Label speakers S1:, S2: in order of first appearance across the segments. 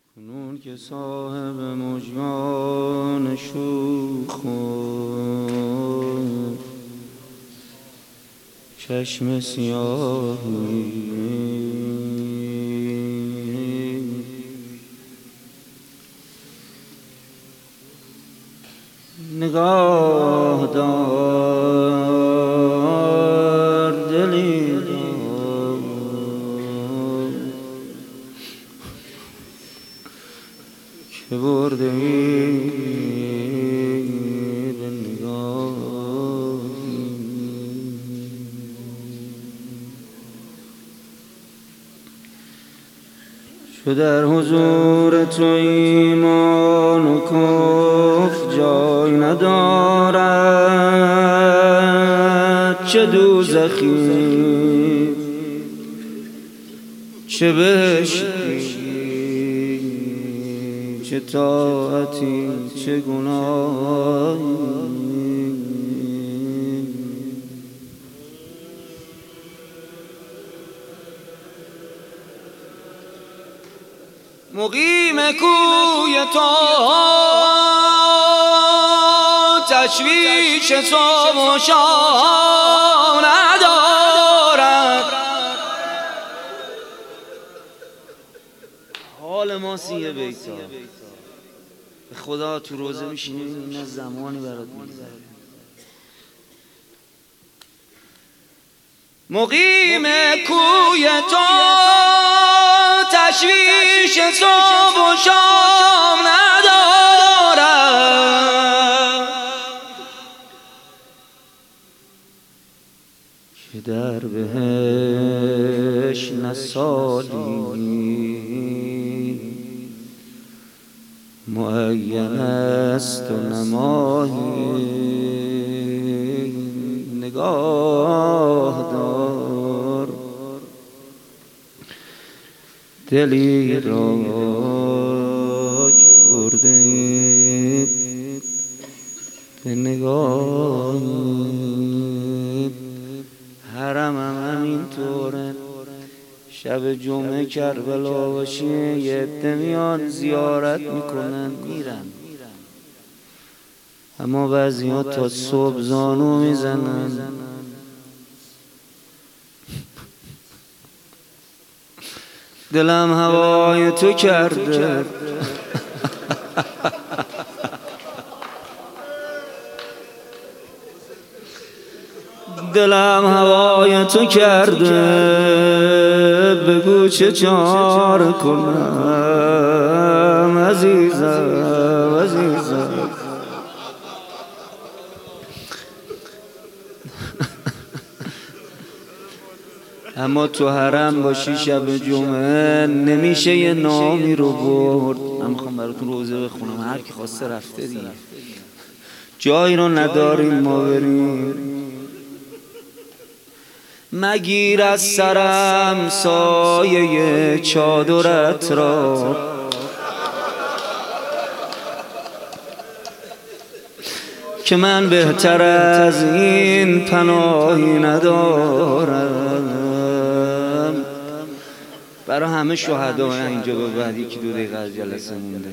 S1: کنون که صاحب مژگان شوخ و چشم سیاهی نگاه دار دلی دار که برده ای به نگاهی چو در حضور تو ایمان و کفر جای ندارد، چه دوزخی چه بهشتی، چه طاعتی چه گناهی. مقیم کوی تو تشویش صبح و شام ندارد. حال ما سیه بیتا به خدا تو روزه میشینی این از زمانی برات میگذره. مقیم کوی تو تشویش صبح و شام ندارد، که در بهش نسالی معین است و نماهی. نگاه دار دلی را که برده اید به نگاهی. حرمم همینطوره، شب جمعه کربلا باشه یه عده میان زیارت میکنن میرن، اما بعضی ها تا صبح زانو میزنن. دلم هوای تو کرده دلم هوای تو کرده، بگو چه چاره کنم عزیزم عزیزم. اما تو حرم باشی شب جمعه نمیشه یه نامی رو برد. من میخوام براتون روزه بخونم، هر کی خواسته رفته دیگه، جایی رو نداریم ما بریم. مگیر از سرم سایه چادرت را، که من بهتر از این پناهی ندارم. برای همه شهدا اینجا به بعد یکی دو دقیقه از جلسه مونده.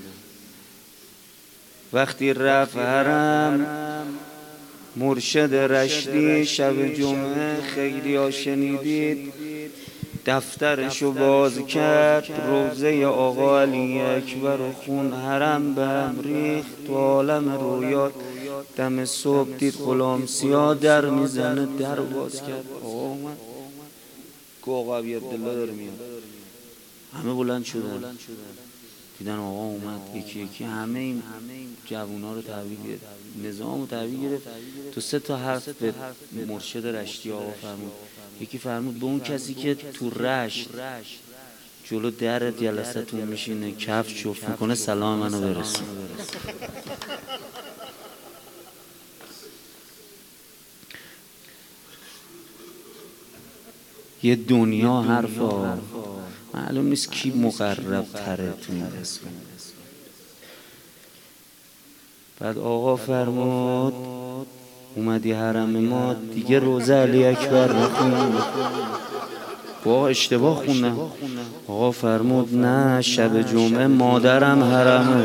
S1: وقتی رفت حرم مرشد رشدی شب جمعه، خیلی ها شنیدید، دفترشو باز کرد، روزه آقا علی اکبر و خون، حرم به هم ریخت. تو عالم رویات دم صبح دید غلام سیاه در میزنه، در باز کرد. آقا اومد، گو آقا عبدالله داره میاد. همه بلند شدن دیدن آقا اومد. یکی یکی همه این جوونا رو تحویل گرفت، نظام رو تحویل گرفت. تو 3 تا حرف به مرشد رشدی آقا فرمود. یکی فرمود به اون کسی که تو رشت جلو در جلستون میشینه کفش شف میکنه سلام منو برسون. یه دنیا حرفا معلوم نیست کی مقرب تره تو این دست. بعد آقا فرمود اومدی حرم ما دیگه روزه علی اکبر نخون، با اشتباه خوندم. آقا فرمود نه شب جمعه مادرم حرمه.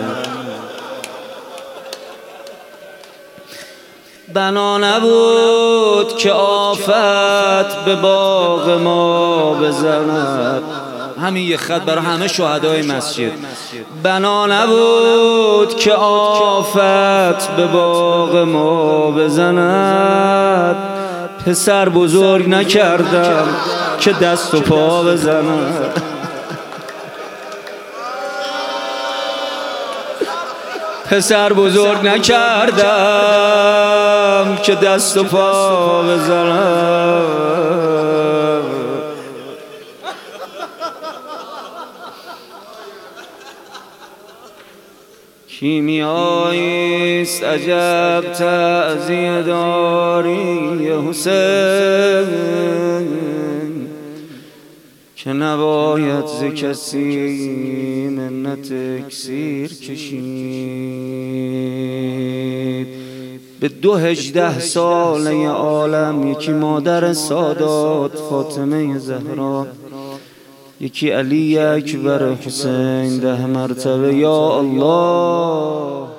S1: بنا نبود که آفت به باغ ما بزند. همین یه خط برای همه شهدای مسجد. بنا نبود که آفت به باغ ما بزند. پسر بزرگ نکردم که دست و پا بزند. پسر بزرگ نکردم که دست و پا بزنم. کیمیاییست عجب تعزیه داری حسین، که نباید ز کسی منت اکسیر کشید. به 18 ساله عالم یکی مادر سادات فاطمه زهرا، یکی علی اکبر حسین 10 مرتبه یا الله.